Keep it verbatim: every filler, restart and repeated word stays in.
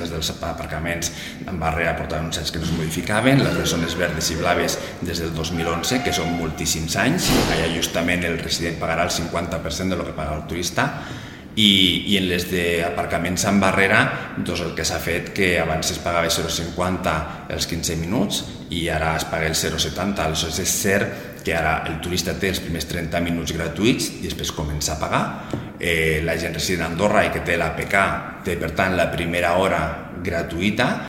les dels aparcaments en barrera portaven uns anys que no es modificaven, les de zones verdes i blaves des del dos mil onze, que són moltíssims anys. Allà justament el resident pagarà el cinquanta per cent del que paga el turista. I, i en les d'aparcaments amb barrera, doncs el que s'ha fet que abans es pagava zero coma cinquanta els quinze minuts i ara es paga el zero coma setanta. Aleshores és cert que ara el turista té els primers trenta minuts gratuïts i després comença a pagar. Eh, la gent resident a Andorra i que té l'A P K té per tant la primera hora gratuïta.